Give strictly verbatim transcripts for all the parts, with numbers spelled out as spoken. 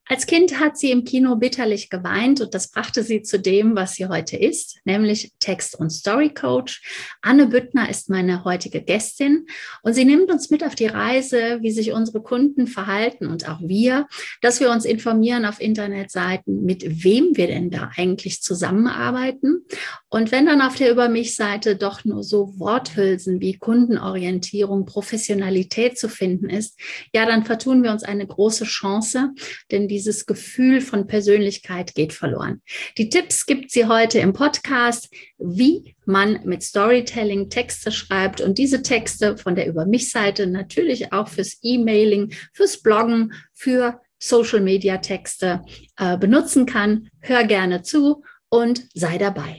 Als Kind hat sie im Kino bitterlich geweint und das brachte sie zu dem, was sie heute ist, nämlich Text- und Story-Coach. Anne Büttner ist meine heutige Gästin und sie nimmt uns mit auf die Reise, wie sich unsere Kunden verhalten und auch wir, dass wir uns informieren auf Internetseiten, mit wem wir denn da eigentlich zusammenarbeiten. Und wenn dann auf der Über mich-Seite doch nur so Worthülsen wie Kundenorientierung, Professionalität zu finden ist, ja, dann vertun wir uns eine große Chance, denn dieses Gefühl von Persönlichkeit geht verloren. Die Tipps gibt sie heute im Podcast, wie man mit Storytelling Texte schreibt und diese Texte von der Über mich-Seite natürlich auch fürs E-Mailing, fürs Bloggen, für Social-Media-Texte äh, benutzen kann. Hör gerne zu und sei dabei.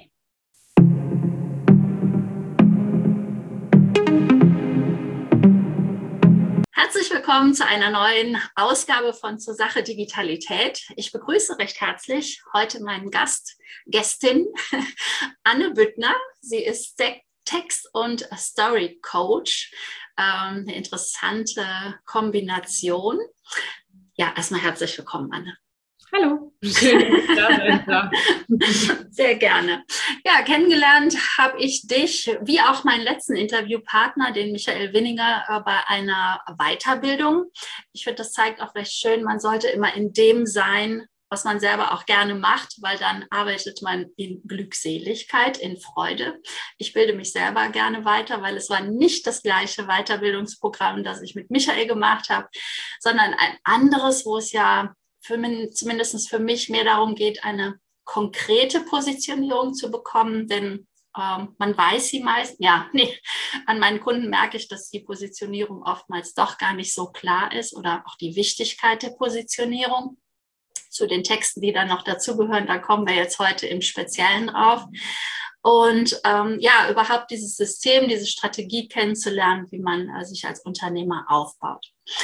Herzlich willkommen zu einer neuen Ausgabe von Zur Sache Digitalität. Ich begrüße recht herzlich heute meinen Gast, Gästin Anne Büttner. Sie ist Text- und Story-Coach. Ähm, eine interessante Kombination. Ja, erstmal herzlich willkommen, Anne. Hallo, schön, dass ich da sein darf. Sehr gerne. Ja, kennengelernt habe ich dich, wie auch meinen letzten Interviewpartner, den Michael Winninger, bei einer Weiterbildung. Ich finde, das zeigt auch recht schön, man sollte immer in dem sein, was man selber auch gerne macht, weil dann arbeitet man in Glückseligkeit, in Freude. Ich bilde mich selber gerne weiter, weil es war nicht das gleiche Weiterbildungsprogramm, das ich mit Michael gemacht habe, sondern ein anderes, wo es ja für mich, zumindest für mich mehr darum geht, eine konkrete Positionierung zu bekommen, denn ähm, man weiß sie meist, ja, nee, an meinen Kunden merke ich, dass die Positionierung oftmals doch gar nicht so klar ist oder auch die Wichtigkeit der Positionierung. Zu den Texten, die dann noch dazugehören, da kommen wir jetzt heute im Speziellen drauf. Und ähm, ja, überhaupt dieses System, diese Strategie kennenzulernen, wie man äh, sich als Unternehmer aufbaut.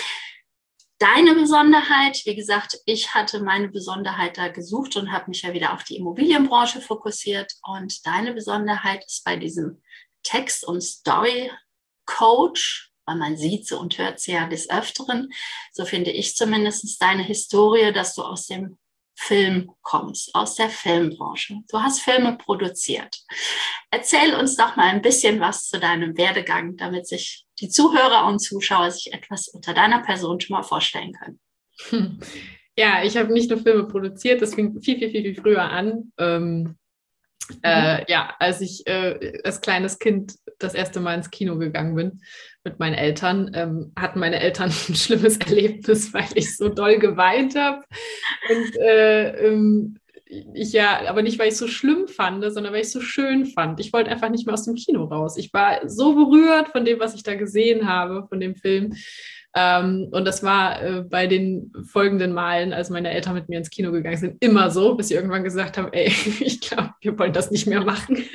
Deine Besonderheit, wie gesagt, ich hatte meine Besonderheit da gesucht und habe mich ja wieder auf die Immobilienbranche fokussiert. Und deine Besonderheit ist bei diesem Text- und Story-Coach, weil man sieht sie und hört sie ja des Öfteren, so finde ich zumindest deine Historie, dass du aus dem Film kommst, aus der Filmbranche. Du hast Filme produziert. Erzähl uns doch mal ein bisschen was zu deinem Werdegang, damit sich die Zuhörer und Zuschauer sich etwas unter deiner Person schon mal vorstellen können. Ja, ich habe nicht nur Filme produziert, das fing viel, viel, viel, viel früher an. Ähm, mhm. äh, ja, als ich äh, als kleines Kind das erste Mal ins Kino gegangen bin mit meinen Eltern, ähm, hatten meine Eltern ein schlimmes Erlebnis, weil ich so doll geweint habe. Und äh, ähm, ich ja, aber nicht, weil ich es so schlimm fand, sondern weil ich es so schön fand. Ich wollte einfach nicht mehr aus dem Kino raus. Ich war so berührt von dem, was ich da gesehen habe, von dem Film. Ähm, und das war äh, bei den folgenden Malen, als meine Eltern mit mir ins Kino gegangen sind, immer so, bis sie irgendwann gesagt haben, ey, ich glaube, wir wollen das nicht mehr machen.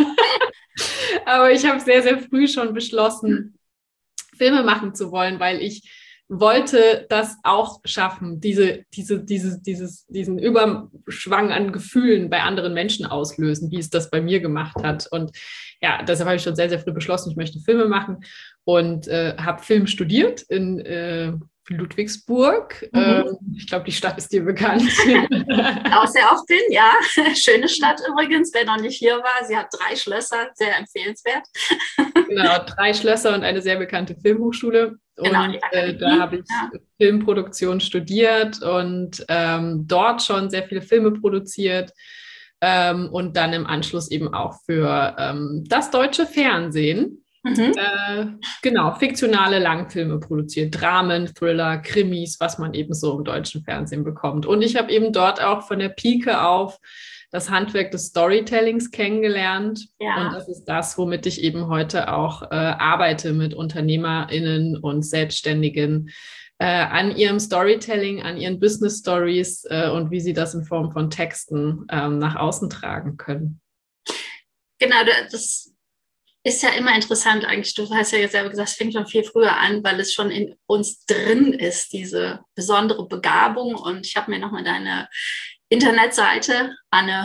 Aber ich habe sehr, sehr früh schon beschlossen, Filme machen zu wollen, weil ich wollte das auch schaffen, diese, diese, diese, dieses, diesen Überschwang an Gefühlen bei anderen Menschen auslösen, wie es das bei mir gemacht hat. Und ja, deshalb habe ich schon sehr, sehr früh beschlossen, ich möchte Filme machen und äh, habe Film studiert in äh, Ludwigsburg. Mhm. Ähm, ich glaube, die Stadt ist dir bekannt. Auch sehr oft bin, ja. Schöne Stadt übrigens, wer noch nicht hier war. Sie hat drei Schlösser, sehr empfehlenswert. Genau, drei Schlösser und eine sehr bekannte Filmhochschule. Genau, und äh, da habe ich ja. Filmproduktion studiert und ähm, dort schon sehr viele Filme produziert ähm, und dann im Anschluss eben auch für ähm, das deutsche Fernsehen. Mhm. Äh, genau, fiktionale Langfilme produziert, Dramen, Thriller, Krimis, was man eben so im deutschen Fernsehen bekommt. Und ich habe eben dort auch von der Pike auf das Handwerk des Storytellings kennengelernt. Ja. Und das ist das, womit ich eben heute auch äh, arbeite mit UnternehmerInnen und Selbstständigen äh, an ihrem Storytelling, an ihren Business Stories äh, und wie sie das in Form von Texten äh, nach außen tragen können. Genau, das ist ja immer interessant eigentlich. Du hast ja jetzt selber gesagt, es fängt schon viel früher an, weil es schon in uns drin ist, diese besondere Begabung. Und ich habe mir nochmal deine Internetseite anne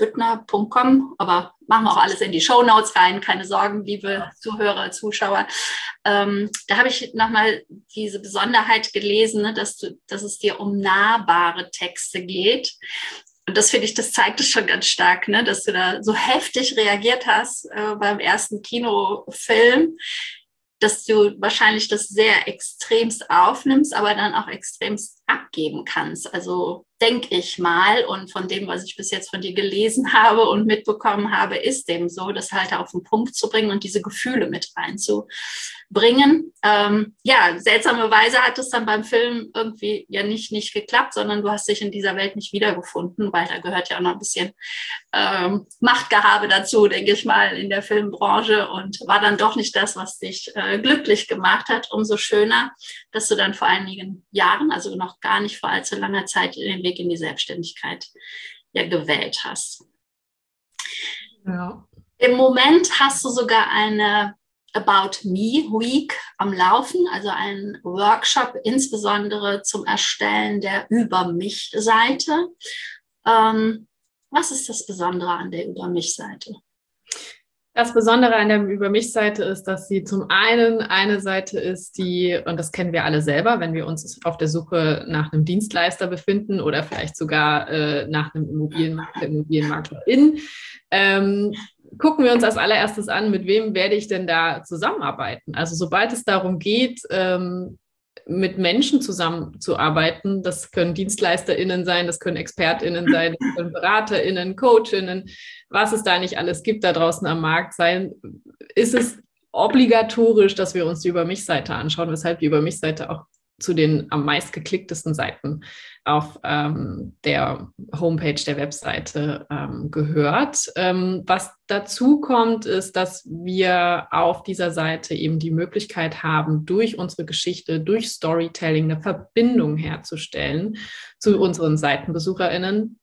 büttner punkt com, aber machen wir auch alles in die Shownotes rein, keine Sorgen, liebe Zuhörer, Zuschauer. Ähm, da habe ich nochmal diese Besonderheit gelesen, ne, dass, du, dass es dir um nahbare Texte geht. Und das finde ich, das zeigt es schon ganz stark, ne, dass du da so heftig reagiert hast äh, beim ersten Kinofilm, dass du wahrscheinlich das sehr extremst aufnimmst, aber dann auch extremst abgeben kannst. Also denke ich mal, und von dem, was ich bis jetzt von dir gelesen habe und mitbekommen habe, ist dem so, das halt auf den Punkt zu bringen und diese Gefühle mit reinzubringen. Ähm, ja, seltsamerweise hat es dann beim Film irgendwie ja nicht, nicht geklappt, sondern du hast dich in dieser Welt nicht wiedergefunden, weil da gehört ja auch noch ein bisschen ähm, Machtgehabe dazu, denke ich mal, in der Filmbranche, und war dann doch nicht das, was dich äh, glücklich gemacht hat. Umso schöner, dass du dann vor einigen Jahren, also noch gar nicht vor allzu langer Zeit, den Weg in die Selbstständigkeit ja gewählt hast. Ja. Im Moment hast du sogar eine About Me Week am Laufen, also einen Workshop insbesondere zum Erstellen der Über mich-Seite. Ähm, was ist das Besondere an der Über mich-Seite? Das Besondere an der Über mich-Seite ist, dass sie zum einen eine Seite ist, die, und das kennen wir alle selber, wenn wir uns auf der Suche nach einem Dienstleister befinden oder vielleicht sogar äh, nach einem Immobilienmakler, Immobilienmaklerin, ähm, gucken wir uns als allererstes an, mit wem werde ich denn da zusammenarbeiten? Also sobald es darum geht, ähm, mit Menschen zusammenzuarbeiten, das können DienstleisterInnen sein, das können ExpertInnen sein, das können BeraterInnen, CoachInnen, was es da nicht alles gibt da draußen am Markt sein, ist es obligatorisch, dass wir uns die Über-mich-Seite anschauen, weshalb die Über-mich-Seite auch zu den am meist geklicktesten Seiten auf ähm, der Homepage der Webseite ähm, gehört. Ähm, was dazu kommt, ist, dass wir auf dieser Seite eben die Möglichkeit haben, durch unsere Geschichte, durch Storytelling eine Verbindung herzustellen zu unseren SeitenbesucherInnen.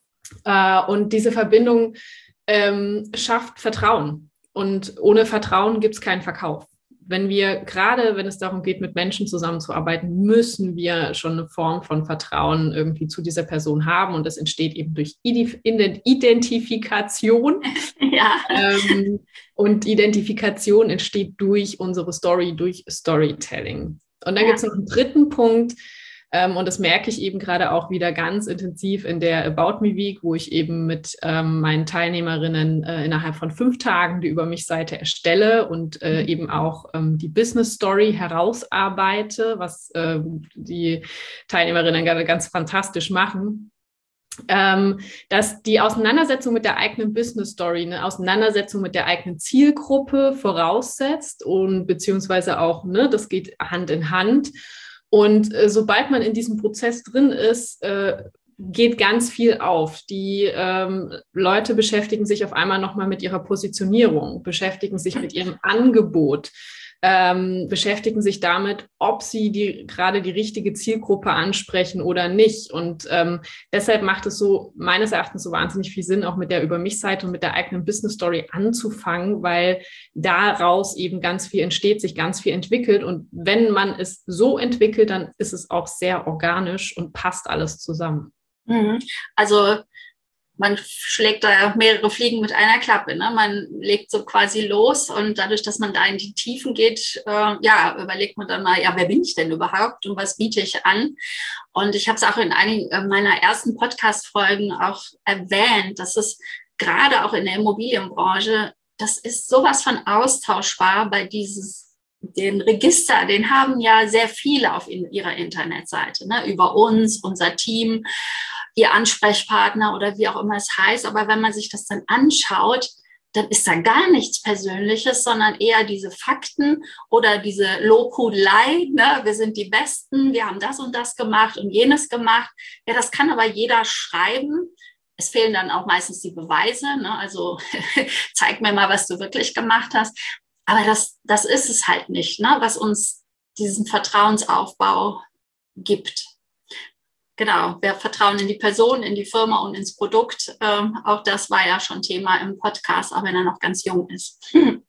Äh, und diese Verbindung ähm, schafft Vertrauen. Und ohne Vertrauen gibt es keinen Verkauf. Wenn wir, gerade wenn es darum geht, mit Menschen zusammenzuarbeiten, müssen wir schon eine Form von Vertrauen irgendwie zu dieser Person haben. Und das entsteht eben durch Identifikation. Ja. Ähm, und Identifikation entsteht durch unsere Story, durch Storytelling. Und dann ja. gibt es noch einen dritten Punkt. Ähm, und das merke ich eben gerade auch wieder ganz intensiv in der About Me Week, wo ich eben mit ähm, meinen Teilnehmerinnen äh, innerhalb von fünf Tagen die Über-mich-Seite erstelle und äh, eben auch ähm, die Business Story herausarbeite, was äh, die Teilnehmerinnen gerade ganz fantastisch machen. Ähm, dass die Auseinandersetzung mit der eigenen Business Story, eine Auseinandersetzung mit der eigenen Zielgruppe voraussetzt und beziehungsweise auch, ne, das geht Hand in Hand. Und äh, sobald man in diesem Prozess drin ist, äh, geht ganz viel auf. Die ähm, Leute beschäftigen sich auf einmal nochmal mit ihrer Positionierung, beschäftigen sich mit ihrem Angebot, ähm, beschäftigen sich damit, ob sie die, gerade die richtige Zielgruppe ansprechen oder nicht. Und ähm, deshalb macht es so meines Erachtens so wahnsinnig viel Sinn, auch mit der Über-mich-Seite und mit der eigenen Business Story anzufangen, weil daraus eben ganz viel entsteht, sich ganz viel entwickelt. Und wenn man es so entwickelt, dann ist es auch sehr organisch und passt alles zusammen. Also man schlägt da mehrere Fliegen mit einer Klappe. Ne? Man legt so quasi los und dadurch, dass man da in die Tiefen geht, äh, ja, überlegt man dann mal, ja, wer bin ich denn überhaupt und was biete ich an? Und ich habe es auch in einigen meiner ersten Podcast-Folgen auch erwähnt, dass es gerade auch in der Immobilienbranche, das ist sowas von austauschbar bei dieses den Register, den haben ja sehr viele auf in ihrer Internetseite, ne? Über uns, unser Team, ihr Ansprechpartner oder wie auch immer es heißt. Aber wenn man sich das dann anschaut, dann ist da gar nichts Persönliches, sondern eher diese Fakten oder diese Lobhudelei, ne? Wir sind die Besten, wir haben das und das gemacht und jenes gemacht. Ja, das kann aber jeder schreiben. Es fehlen dann auch meistens die Beweise, ne? Also zeig mir mal, was du wirklich gemacht hast. Aber das, das ist es halt nicht, ne? Was uns diesen Vertrauensaufbau gibt. Genau, wir vertrauen in die Person, in die Firma und ins Produkt. Ähm, auch das war ja schon Thema im Podcast, auch wenn er noch ganz jung ist. Hm.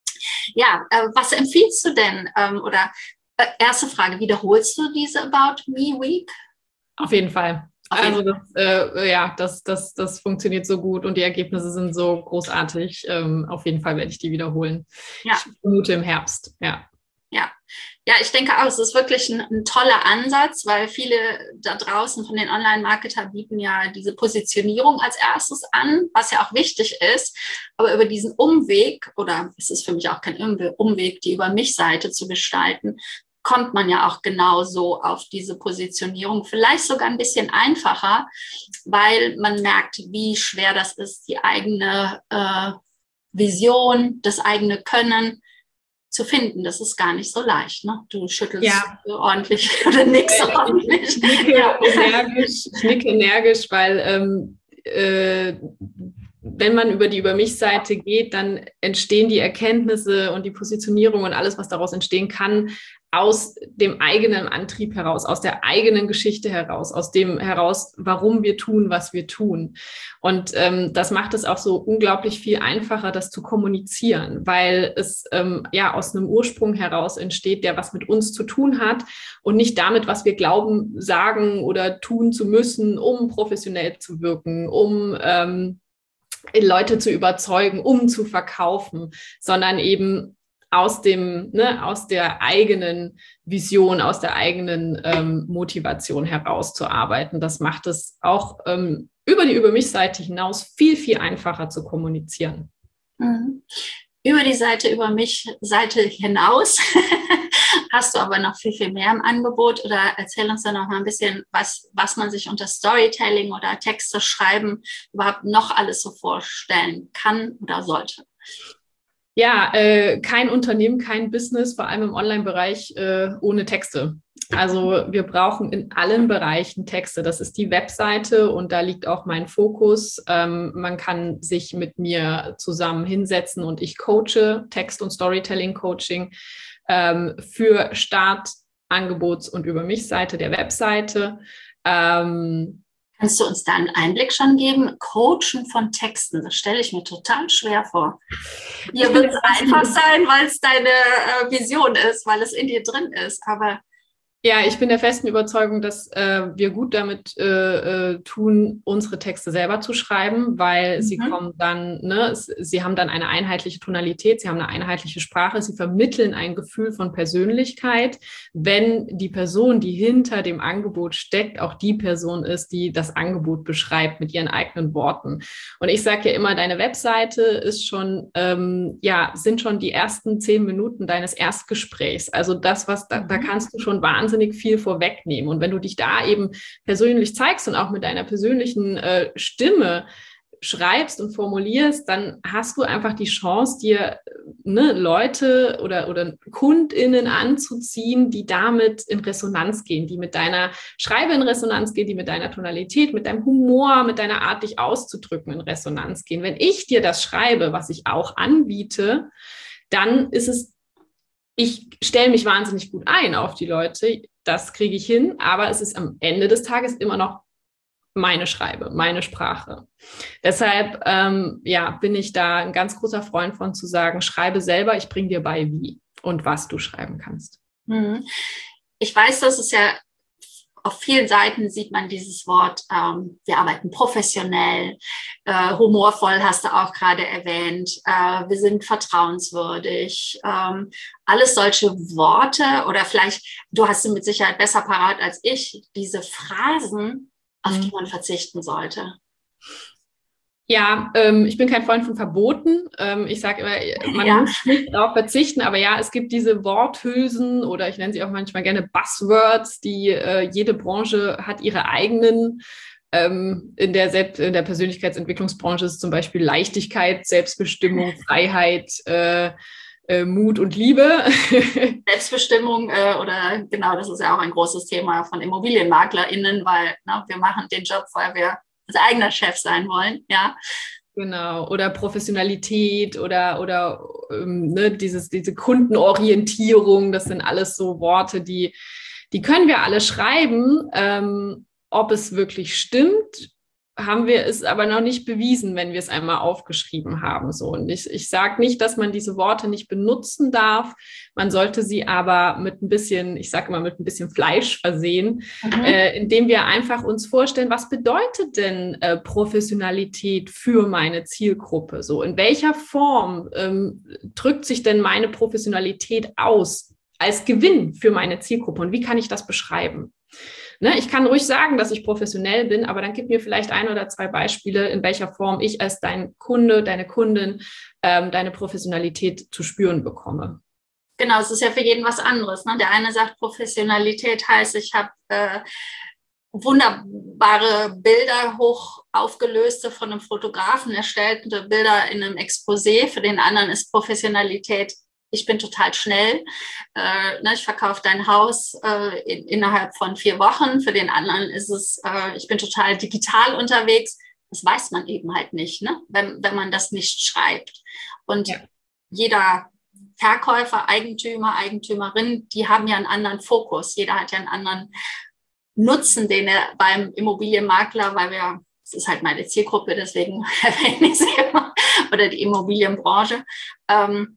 Ja, äh, was empfiehlst du denn? Ähm, oder äh, erste Frage, wiederholst du diese About Me Week? Auf jeden Fall. Also das, äh, ja, das, das, das funktioniert so gut und die Ergebnisse sind so großartig. Ähm, auf jeden Fall werde ich die wiederholen. Ja. Ich vermute im Herbst, ja. Ja. Ja, ich denke auch, es ist wirklich ein, ein toller Ansatz, weil viele da draußen von den Online-Marketer bieten ja diese Positionierung als erstes an, was ja auch wichtig ist. Aber über diesen Umweg, oder es ist für mich auch kein Umweg, die Über-mich-Seite zu gestalten, kommt man ja auch genauso auf diese Positionierung. Vielleicht sogar ein bisschen einfacher, weil man merkt, wie schwer das ist, die eigene äh, Vision, das eigene Können zu finden. Das ist gar nicht so leicht. Ne? Du schüttelst ja. ordentlich oder nix äh, ordentlich. Ich nicke, ja. energisch, ich nicke energisch, weil ähm, äh, wenn man über die Über-mich-Seite geht, dann entstehen die Erkenntnisse und die Positionierung und alles, was daraus entstehen kann, aus dem eigenen Antrieb heraus, aus der eigenen Geschichte heraus, aus dem heraus, warum wir tun, was wir tun. Und ähm, das macht es auch so unglaublich viel einfacher, das zu kommunizieren, weil es ähm, ja aus einem Ursprung heraus entsteht, der was mit uns zu tun hat und nicht damit, was wir glauben, sagen oder tun zu müssen, um professionell zu wirken, um ähm, Leute zu überzeugen, um zu verkaufen, sondern eben aus dem, ne, aus der eigenen Vision, aus der eigenen ähm, Motivation herauszuarbeiten. Das macht es auch ähm, über die Über-mich-Seite hinaus viel, viel einfacher zu kommunizieren. Mhm. Über die Seite über mich Seite hinaus hast du aber noch viel, viel mehr im Angebot, oder erzähl uns dann noch mal ein bisschen, was, was man sich unter Storytelling oder Texte schreiben überhaupt noch alles so vorstellen kann oder sollte. Ja, äh, kein Unternehmen, kein Business, vor allem im Online-Bereich, äh, ohne Texte. Also wir brauchen in allen Bereichen Texte. Das ist die Webseite und da liegt auch mein Fokus. Ähm, man kann sich mit mir zusammen hinsetzen und ich coache, Text- und Storytelling-Coaching ähm, für Start, Angebots- und Über-mich-Seite der Webseite. Ähm, Kannst du uns da einen Einblick schon geben? Coachen von Texten, das stelle ich mir total schwer vor. Hier wird es einfach sein, weil es deine äh, Vision ist, weil es in dir drin ist. Aber ja, ich bin der festen Überzeugung, dass äh, wir gut damit äh, äh, tun, unsere Texte selber zu schreiben, weil mhm. sie kommen dann, ne, sie haben dann eine einheitliche Tonalität, sie haben eine einheitliche Sprache, sie vermitteln ein Gefühl von Persönlichkeit, wenn die Person, die hinter dem Angebot steckt, auch die Person ist, die das Angebot beschreibt mit ihren eigenen Worten. Und ich sage ja immer, deine Webseite ist schon, ähm, ja, sind schon die ersten zehn Minuten deines Erstgesprächs. Also das, was da, mhm. da kannst du schon wahnsinnig viel vorwegnehmen. Und wenn du dich da eben persönlich zeigst und auch mit deiner persönlichen äh, Stimme schreibst und formulierst, dann hast du einfach die Chance, dir ne, Leute oder, oder KundInnen anzuziehen, die damit in Resonanz gehen, die mit deiner Schreibe in Resonanz gehen, die mit deiner Tonalität, mit deinem Humor, mit deiner Art, dich auszudrücken, in Resonanz gehen. Wenn ich dir das schreibe, was ich auch anbiete, dann ist es Ich stelle mich wahnsinnig gut ein auf die Leute, das kriege ich hin, aber es ist am Ende des Tages immer noch meine Schreibe, meine Sprache. Deshalb ähm, ja, bin ich da ein ganz großer Freund von zu sagen, schreibe selber, ich bringe dir bei, wie und was du schreiben kannst. Ich weiß, dass es ja auf vielen Seiten sieht man dieses Wort, ähm, wir arbeiten professionell, äh, humorvoll hast du auch gerade erwähnt, äh, wir sind vertrauenswürdig, ähm, alles solche Worte, oder vielleicht, du hast sie mit Sicherheit besser parat als ich, diese Phrasen, auf die man verzichten sollte. Ja, ähm, ich bin kein Freund von Verboten. Ähm, ich sage immer, man ja. muss nicht darauf verzichten, aber ja, es gibt diese Worthülsen oder ich nenne sie auch manchmal gerne Buzzwords, die äh, jede Branche hat ihre eigenen. Ähm, in der, Selbst-, in der Persönlichkeitsentwicklungsbranche ist zum Beispiel Leichtigkeit, Selbstbestimmung, Freiheit, äh, äh, Mut und Liebe. Selbstbestimmung äh, oder genau, das ist ja auch ein großes Thema von ImmobilienmaklerInnen, weil na, wir machen den Job, weil wir als eigener Chef sein wollen, ja. Genau, oder Professionalität oder, oder ähm, ne, dieses, diese Kundenorientierung, das sind alles so Worte, die, die können wir alle schreiben. Ähm, ob es wirklich stimmt, haben wir es aber noch nicht bewiesen, wenn wir es einmal aufgeschrieben haben. So. Und ich, ich sage nicht, dass man diese Worte nicht benutzen darf. Man sollte sie aber mit ein bisschen, ich sage immer, mit ein bisschen Fleisch versehen, mhm. äh, indem wir einfach uns vorstellen, was bedeutet denn äh, Professionalität für meine Zielgruppe? So, in welcher Form ähm, drückt sich denn meine Professionalität aus als Gewinn für meine Zielgruppe? Und wie kann ich das beschreiben? Ne, ich kann ruhig sagen, dass ich professionell bin, aber dann gib mir vielleicht ein oder zwei Beispiele, in welcher Form ich als dein Kunde, deine Kundin, ähm, deine Professionalität zu spüren bekomme. Genau, es ist ja für jeden was anderes. Ne? Der eine sagt, Professionalität heißt, ich habe äh, wunderbare Bilder, hoch aufgelöste von einem Fotografen erstellte Bilder in einem Exposé. Für den anderen ist Professionalität, ich bin total schnell, äh, ne, ich verkaufe dein Haus äh, in, innerhalb von vier Wochen. Für den anderen ist es, äh, ich bin total digital unterwegs. Das weiß man eben halt nicht, ne? wenn, wenn man das nicht schreibt. Und ja. jeder Verkäufer, Eigentümer, Eigentümerin, die haben ja einen anderen Fokus. Jeder hat ja einen anderen Nutzen, den er beim Immobilienmakler, weil wir, das ist halt meine Zielgruppe, deswegen erwähne ich sie immer, oder die Immobilienbranche, ähm,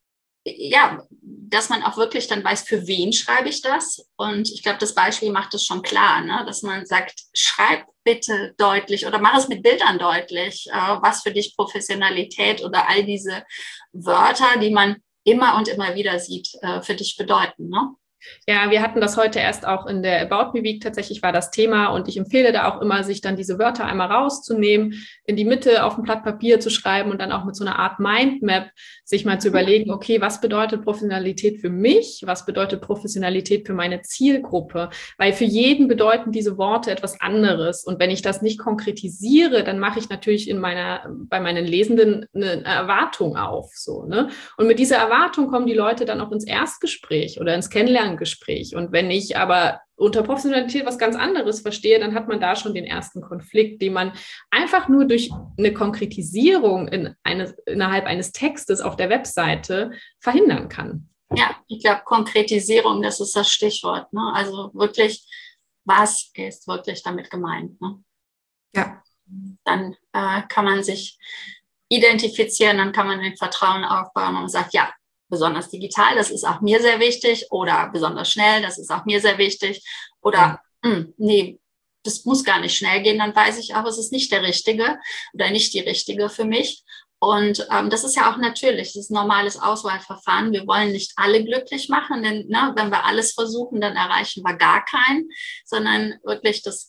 ja, dass man auch wirklich dann weiß, für wen schreibe ich das. Und ich glaube, das Beispiel macht es schon klar, ne? Dass man sagt, schreib bitte deutlich oder mach es mit Bildern deutlich, äh, was für dich Professionalität oder all diese Wörter, die man immer und immer wieder sieht, äh, für dich bedeuten, ne? Ja, wir hatten das heute erst auch in der About Me Week, tatsächlich war das Thema und ich empfehle da auch immer, sich dann diese Wörter einmal rauszunehmen, in die Mitte auf ein Blatt Papier zu schreiben und dann auch mit so einer Art Mindmap sich mal zu überlegen, okay, was bedeutet Professionalität für mich? Was bedeutet Professionalität für meine Zielgruppe? Weil für jeden bedeuten diese Worte etwas anderes und wenn ich das nicht konkretisiere, dann mache ich natürlich in meiner, bei meinen Lesenden eine Erwartung auf, so, ne? Und mit dieser Erwartung kommen die Leute dann auch ins Erstgespräch oder ins Kennenlernen Gespräch. Und wenn ich aber unter Professionalität was ganz anderes verstehe, dann hat man da schon den ersten Konflikt, den man einfach nur durch eine Konkretisierung in eine, innerhalb eines Textes auf der Webseite verhindern kann. Ja, ich glaube, Konkretisierung, das ist das Stichwort, ne? Also wirklich, was ist wirklich damit gemeint, ne? Ja. Dann äh, kann man sich identifizieren, dann kann man den Vertrauen aufbauen und sagt, ja, besonders digital, das ist auch mir sehr wichtig, oder besonders schnell, das ist auch mir sehr wichtig, oder ja. mh, nee, das muss gar nicht schnell gehen, dann weiß ich auch, es ist nicht der Richtige oder nicht die Richtige für mich. Und ähm, das ist ja auch natürlich, das ist ein normales Auswahlverfahren. Wir wollen nicht alle glücklich machen, denn ne, wenn wir alles versuchen, dann erreichen wir gar keinen, sondern wirklich das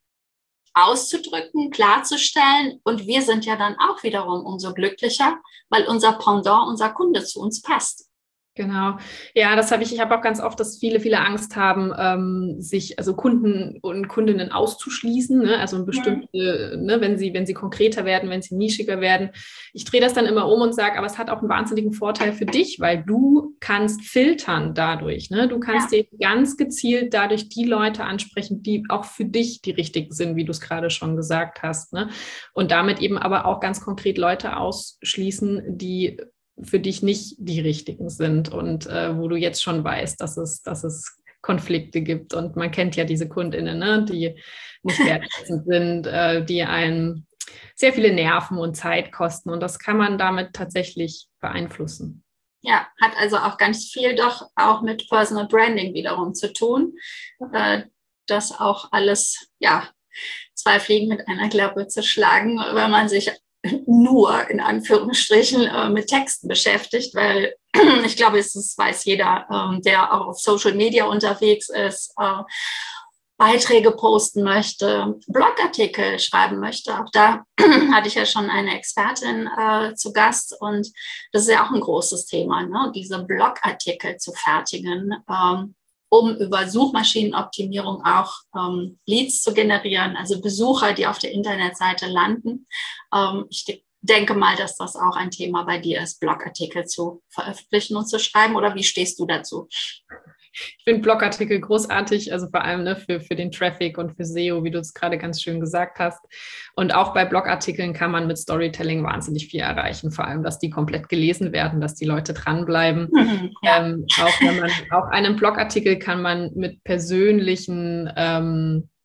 auszudrücken, klarzustellen. Und wir sind ja dann auch wiederum umso glücklicher, weil unser Pendant, unser Kunde zu uns passt. Genau. Ja, das habe ich, ich habe auch ganz oft, dass viele, viele Angst haben, ähm, sich, also Kunden und Kundinnen auszuschließen, ne? Also ein bestimmte, mhm. ne, wenn sie, wenn sie konkreter werden, wenn sie nischiger werden. Ich drehe das dann immer um und sage, aber es hat auch einen wahnsinnigen Vorteil für dich, weil du kannst filtern dadurch, ne? Du kannst ja. dir ganz gezielt dadurch die Leute ansprechen, die auch für dich die richtigen sind, wie du es gerade schon gesagt hast, ne? Und damit eben aber auch ganz konkret Leute ausschließen, die für dich nicht die richtigen sind und äh, wo du jetzt schon weißt, dass es, dass es Konflikte gibt. Und man kennt ja diese KundInnen, ne, die nicht wertschätzend sind, äh, die einen sehr viele Nerven und Zeit kosten. Und das kann man damit tatsächlich beeinflussen. Ja, hat also auch ganz viel doch auch mit Personal Branding wiederum zu tun. Äh, das auch alles, ja, zwei Fliegen mit einer Klappe zu schlagen, wenn man sich nur in Anführungsstrichen äh, mit Texten beschäftigt, weil ich glaube, es ist, weiß jeder, ähm, der auch auf Social Media unterwegs ist, äh, Beiträge posten möchte, Blogartikel schreiben möchte. Auch da hatte ich ja schon eine Expertin äh, zu Gast und das ist ja auch ein großes Thema, ne? Diese Blogartikel zu fertigen, ähm, um über Suchmaschinenoptimierung auch ähm, Leads zu generieren, also Besucher, die auf der Internetseite landen. Ähm, ich denke mal, dass das auch ein Thema bei dir ist, Blogartikel zu veröffentlichen und zu schreiben. Oder wie stehst du dazu? Ich finde Blogartikel großartig, also vor allem ne, für, für den Traffic und für S E O, wie du es gerade ganz schön gesagt hast. Und auch bei Blogartikeln kann man mit Storytelling wahnsinnig viel erreichen, vor allem, dass die komplett gelesen werden, dass die Leute dranbleiben. Mhm, ja. ähm, auch wenn man, auch einen Blogartikel kann man mit persönlichen ähm,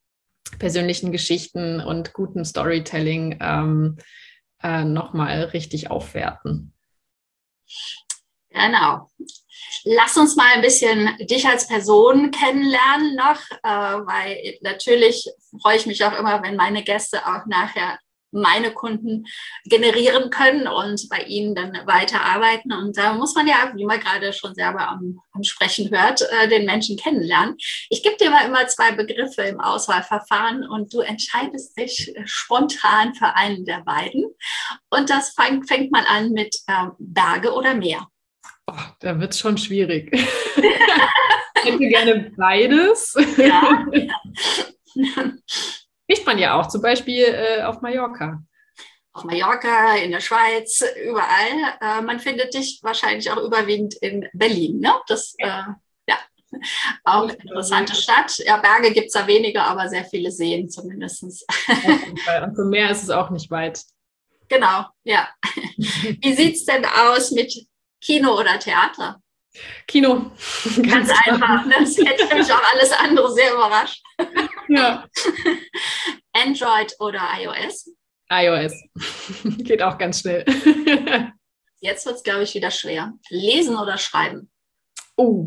persönlichen Geschichten und guten Storytelling ähm, äh, nochmal richtig aufwerten. Genau. Lass uns mal ein bisschen dich als Person kennenlernen noch, äh, weil natürlich freue ich mich auch immer, wenn meine Gäste auch nachher meine Kunden generieren können und bei ihnen dann weiterarbeiten. Und da muss man ja, wie man gerade schon selber am, am Sprechen hört, äh, den Menschen kennenlernen. Ich gebe dir mal immer zwei Begriffe im Auswahlverfahren und du entscheidest dich spontan für einen der beiden. Und das fängt, fängt mal an mit äh, Berge oder Meer. Oh, da wird es schon schwierig. Ich hätte gerne beides. Ja. Kriegt man ja auch, zum Beispiel äh, auf Mallorca. Auf Mallorca, in der Schweiz, überall. Äh, man findet dich wahrscheinlich auch überwiegend in Berlin, ne? Das, äh, ja, auch eine interessante Stadt. Ja, Berge gibt es da weniger, aber sehr viele Seen zumindest. Und zum Meer ist es auch nicht weit. Genau, ja. Wie sieht es denn aus mit Kino oder Theater? Kino. Ganz, Ganz einfach. Ne? Das hätte mich auch alles andere sehr überrascht. Ja. Android oder iOS? iOS. Geht auch ganz schnell. Jetzt wird es, glaube ich, wieder schwer. Lesen oder schreiben? Oh.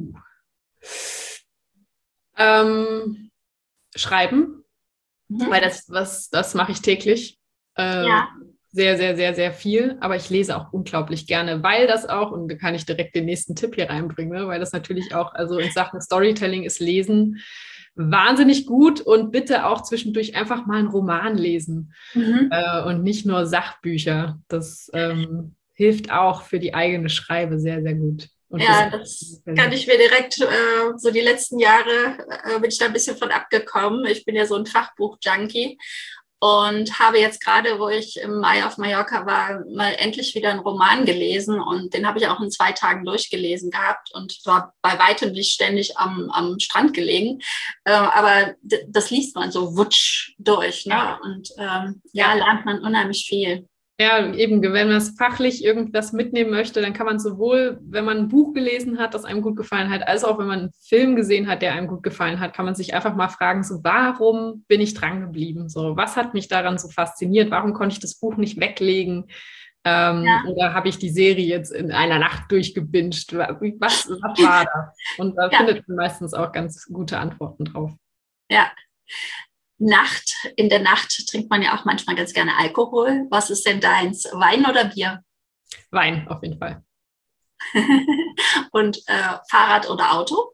Ähm, schreiben. Mhm. Weil das, was, das mache ich täglich. Äh, ja. Sehr, sehr, sehr, sehr viel. Aber ich lese auch unglaublich gerne, weil das auch, und da kann ich direkt den nächsten Tipp hier reinbringen, ne, weil das natürlich auch, also in Sachen Storytelling ist Lesen wahnsinnig gut und bitte auch zwischendurch einfach mal einen Roman lesen mhm. äh, und nicht nur Sachbücher. Das ähm, hilft auch für die eigene Schreibe sehr, sehr gut. Und ja, das kann ich mir direkt, äh, so die letzten Jahre äh, bin ich da ein bisschen von abgekommen. Ich bin ja so ein Fachbuch-Junkie. Und habe jetzt gerade, wo ich im Mai auf Mallorca war, mal endlich wieder einen Roman gelesen. Und den habe ich auch in zwei Tagen durchgelesen gehabt und war bei weitem nicht ständig am, am Strand gelegen. Äh, aber d- das liest man so wutsch durch. Ne? Und ähm, ja, lernt man unheimlich viel. Ja, eben, wenn man es fachlich irgendwas mitnehmen möchte, dann kann man sowohl, wenn man ein Buch gelesen hat, das einem gut gefallen hat, als auch wenn man einen Film gesehen hat, der einem gut gefallen hat, kann man sich einfach mal fragen, so, warum bin ich dran geblieben? So, was hat mich daran so fasziniert? Warum konnte ich das Buch nicht weglegen? Ähm, ja. Oder habe ich die Serie jetzt in einer Nacht durchgebinged? Was, was war das? Und da ja. findet man meistens auch ganz gute Antworten drauf. Ja. Nacht, in der Nacht trinkt man ja auch manchmal ganz gerne Alkohol. Was ist denn deins? Wein oder Bier? Wein, auf jeden Fall. Und äh, Fahrrad oder Auto?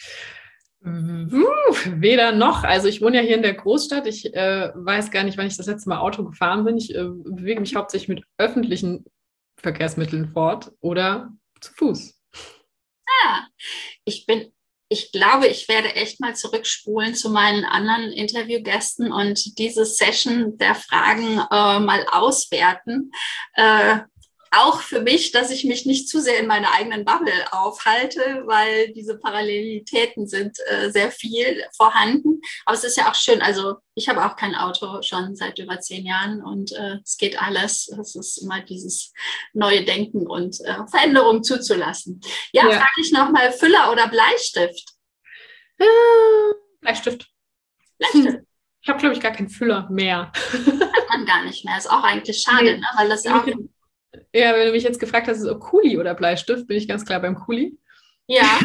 Uh, weder noch. Also ich wohne ja hier in der Großstadt. Ich äh, weiß gar nicht, wann ich das letzte Mal Auto gefahren bin. Ich äh, bewege mich hauptsächlich mit öffentlichen Verkehrsmitteln fort oder zu Fuß. Ah, ich bin Ich glaube, ich werde echt mal zurückspulen zu meinen anderen Interviewgästen und diese Session der Fragen äh, mal auswerten. Äh, auch für mich, dass ich mich nicht zu sehr in meiner eigenen Bubble aufhalte, weil diese Parallelitäten sind äh, sehr viel vorhanden. Aber es ist ja auch schön, also ich habe auch kein Auto schon seit über zehn Jahren und äh, es geht alles. Es ist immer dieses neue Denken und äh, Veränderung zuzulassen. Ja, ja. Frage ich nochmal, Füller oder Bleistift? Äh, Bleistift. Bleistift. Ich habe, glaube ich, gar keinen Füller mehr. Hat man gar nicht mehr. Ist auch eigentlich schade, nee. ne? Weil das auch... Ja, wenn du mich jetzt gefragt hast, ist es Kuli oder Bleistift, bin ich ganz klar beim Kuli. Ja.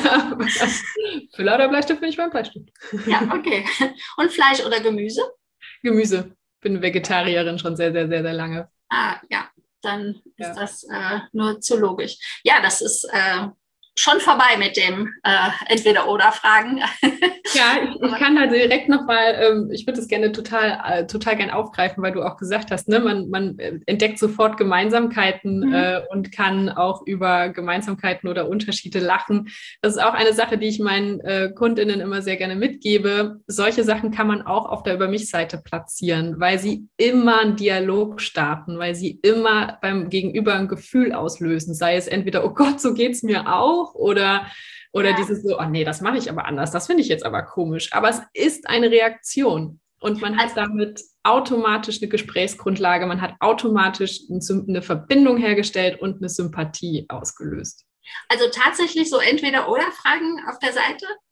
Füller oder Bleistift bin ich beim Bleistift. Ja, okay. Und Fleisch oder Gemüse? Gemüse. Bin Vegetarierin schon sehr, sehr, sehr, sehr lange. Ah, ja. Dann ist ja. das äh, nur zu logisch. Ja, das ist äh, schon vorbei mit dem äh, Entweder-Oder-Fragen. Ja, ich, ich kann da direkt nochmal, ähm, ich würde das gerne total, äh, total gern aufgreifen, weil du auch gesagt hast, ne, man, man entdeckt sofort Gemeinsamkeiten mhm. äh, und kann auch über Gemeinsamkeiten oder Unterschiede lachen. Das ist auch eine Sache, die ich meinen äh, KundInnen immer sehr gerne mitgebe. Solche Sachen kann man auch auf der Über-mich-Seite platzieren, weil sie immer einen Dialog starten, weil sie immer beim Gegenüber ein Gefühl auslösen, sei es entweder, oh Gott, so geht's mir auch, oder Oder ja. dieses so, oh nee, das mache ich aber anders, das finde ich jetzt aber komisch. Aber es ist eine Reaktion und man hat damit automatisch eine Gesprächsgrundlage, man hat automatisch eine Verbindung hergestellt und eine Sympathie ausgelöst. Also tatsächlich so Entweder-Oder-Fragen auf der Seite?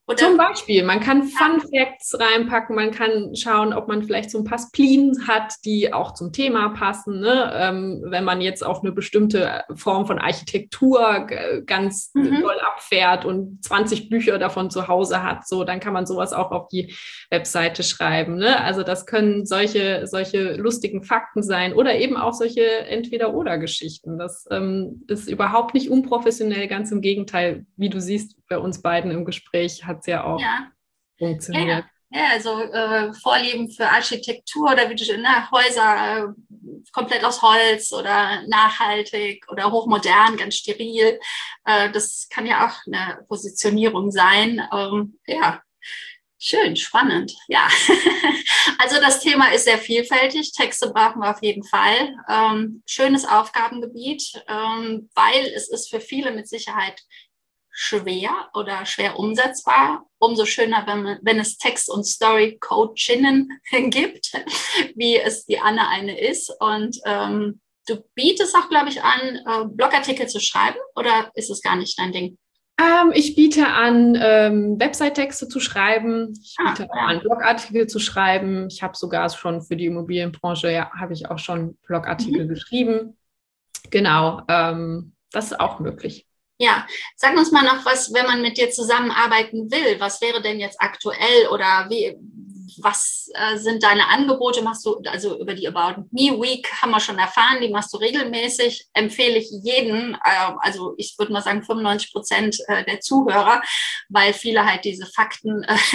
Oder? Zum Beispiel, man kann Fun Facts reinpacken, man kann schauen, ob man vielleicht so ein paar Spleens hat, die auch zum Thema passen. Ne? Ähm, wenn man jetzt auf eine bestimmte Form von Architektur g- ganz Mhm. doll abfährt und zwanzig Bücher davon zu Hause hat, so, dann kann man sowas auch auf die Webseite schreiben. Ne? Also das können solche, solche lustigen Fakten sein oder eben auch solche Entweder-oder-Geschichten. Das ähm, ist überhaupt nicht unprofessionell, ganz im Gegenteil, wie du siehst, bei uns beiden im Gespräch hat es ja auch Ja, ja, funktioniert. ja, ja, also äh, Vorlieben für Architektur oder wie du schon, ne, Häuser äh, komplett aus Holz oder nachhaltig oder hochmodern, ganz steril. Äh, das kann ja auch eine Positionierung sein. Ähm, ja, schön, spannend. Ja, also das Thema ist sehr vielfältig. Texte brauchen wir auf jeden Fall. Ähm, schönes Aufgabengebiet, ähm, weil es ist für viele mit Sicherheit schwer oder schwer umsetzbar. Umso schöner, wenn, man, wenn es Text- und Story-Coachinnen gibt, wie es die Anne eine ist. Und ähm, du bietest auch, glaube ich, an, äh, Blogartikel zu schreiben, oder ist es gar nicht dein Ding? Ähm, ich biete an, ähm, Website-Texte zu schreiben. Ich Ah, biete auch ja. an, Blogartikel zu schreiben. Ich habe sogar schon für die Immobilienbranche, ja, habe ich auch schon Blogartikel Mhm. geschrieben. Genau, ähm, das ist auch möglich. Ja, sag uns mal noch was, wenn man mit dir zusammenarbeiten will. Was wäre denn jetzt aktuell oder wie, was äh, sind deine Angebote? Machst du, also über die About Me Week haben wir schon erfahren, die machst du regelmäßig. Empfehle ich jeden, äh, also ich würde mal sagen fünfundneunzig Prozent äh, der Zuhörer, weil viele halt diese Fakten äh,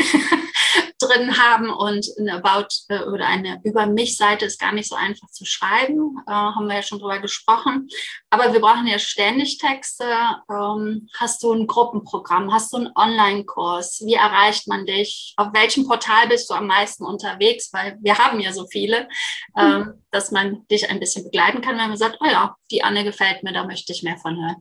drin haben und eine About äh, oder eine Über mich-Seite ist gar nicht so einfach zu schreiben, äh, haben wir ja schon drüber gesprochen. Aber wir brauchen ja ständig Texte. Ähm, hast du ein Gruppenprogramm? Hast du einen Online-Kurs? Wie erreicht man dich? Auf welchem Portal bist du am meisten unterwegs? Weil wir haben ja so viele, ähm, dass man dich ein bisschen begleiten kann, wenn man sagt, oh ja, die Anne gefällt mir, da möchte ich mehr von hören.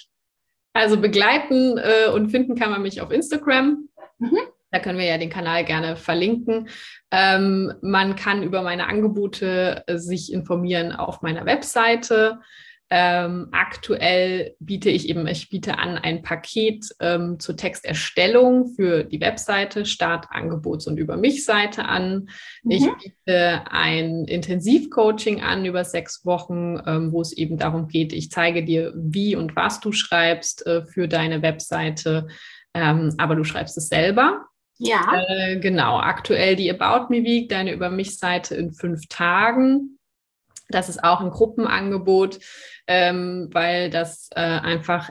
Also begleiten äh, und finden kann man mich auf Instagram. Mhm. Da können wir ja den Kanal gerne verlinken. Ähm, man kann über meine Angebote äh, sich informieren auf meiner Webseite. Ähm, aktuell biete ich eben, ich biete an ein Paket ähm, zur Texterstellung für die Webseite, Start-, Angebots- und Über mich-Seite an. Mhm. Ich biete ein Intensivcoaching an über sechs Wochen, ähm, wo es eben darum geht, ich zeige dir, wie und was du schreibst äh, für deine Webseite, ähm, aber du schreibst es selber. Ja. Äh, genau, aktuell die About Me Week, deine Über mich-Seite in fünf Tagen. Das ist auch ein Gruppenangebot, ähm, weil das äh, einfach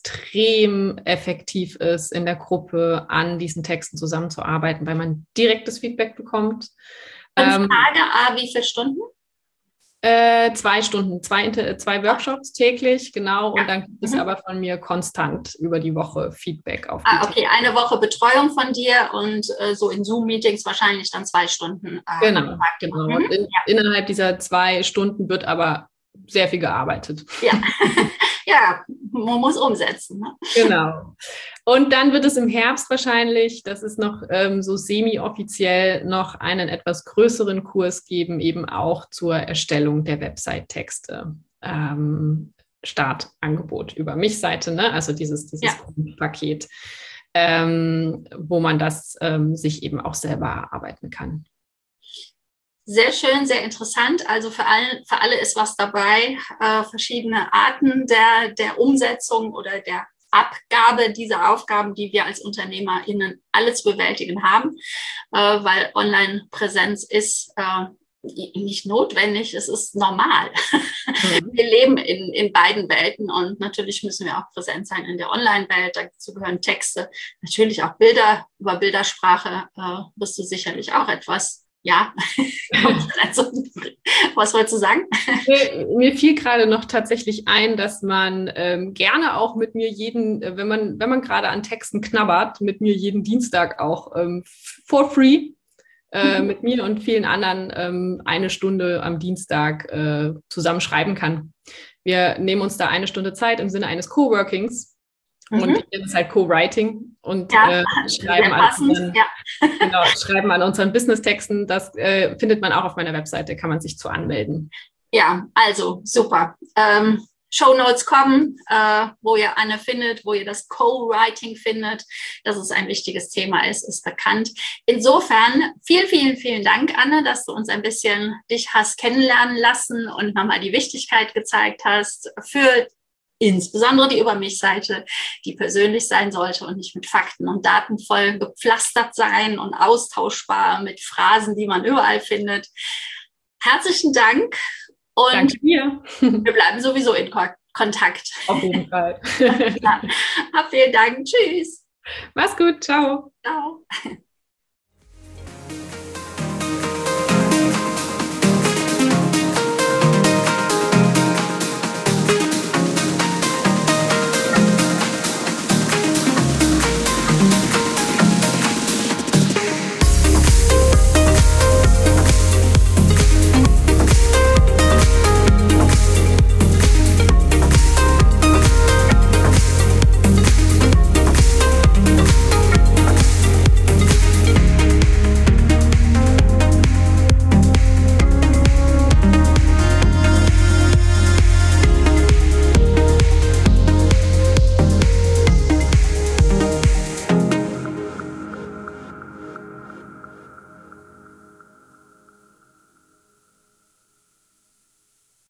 extrem effektiv ist, in der Gruppe an diesen Texten zusammenzuarbeiten, weil man direktes Feedback bekommt. Fünf Ähm, Tage, ah, wie viele Stunden? Äh, zwei Stunden, zwei, zwei Workshops täglich, genau. Und Ja. dann gibt es Mhm. aber von mir konstant über die Woche Feedback auf die Ah, okay, Texte. eine Woche Betreuung von dir und äh, so in Zoom-Meetings wahrscheinlich dann zwei Stunden. Äh, Genau, genau. Mhm. In, Ja. innerhalb dieser zwei Stunden wird aber sehr viel gearbeitet. Ja. Ja, man muss umsetzen. Ne? Genau. Und dann wird es im Herbst wahrscheinlich, das ist noch ähm, so semi-offiziell, noch einen etwas größeren Kurs geben, eben auch zur Erstellung der Website-Texte. Ähm, Startangebot über mich-Seite, ne? Also dieses, dieses Ja. Paket, ähm, wo man das ähm, sich eben auch selber erarbeiten kann. Sehr schön, sehr interessant. Also für alle, für alle ist was dabei, äh, verschiedene Arten der, der Umsetzung oder der Abgabe dieser Aufgaben, die wir als UnternehmerInnen alle zu bewältigen haben, äh, weil Online-Präsenz ist äh, nicht notwendig, es ist normal. Mhm. Wir leben in, in beiden Welten und natürlich müssen wir auch präsent sein in der Online-Welt. Dazu gehören Texte, natürlich auch Bilder. Über Bildersprache äh, wirst du sicherlich auch etwas. Ja, also, was wolltest du sagen? Mir, mir fiel gerade noch tatsächlich ein, dass man ähm, gerne auch mit mir jeden, äh, wenn man, wenn man gerade an Texten knabbert, mit mir jeden Dienstag auch ähm, for free äh, mhm. mit mir und vielen anderen ähm, eine Stunde am Dienstag äh, zusammen schreiben kann. Wir nehmen uns da eine Stunde Zeit im Sinne eines Coworkings. Mhm. Und ich nenne es halt Co-Writing und ja, äh, schreiben, an unseren, ja. genau, schreiben an unseren Business-Texten. Das äh, findet man auch auf meiner Webseite, kann man sich zu anmelden. Ja, also super. Ähm, Shownotes kommen, äh, wo ihr Anne findet, wo ihr das Co-Writing findet. Dass es ein wichtiges Thema ist, ist bekannt. Insofern vielen, vielen, vielen Dank, Anne, dass du uns ein bisschen dich hast kennenlernen lassen und nochmal die Wichtigkeit gezeigt hast für insbesondere die Über mich-Seite, die persönlich sein sollte und nicht mit Fakten und Daten voll gepflastert sein und austauschbar mit Phrasen, die man überall findet. Herzlichen Dank. Und danke dir. Wir bleiben sowieso in Ko- Kontakt. Auf jeden Fall. Ja. Hab vielen Dank. Tschüss. Mach's gut. Ciao. Ciao.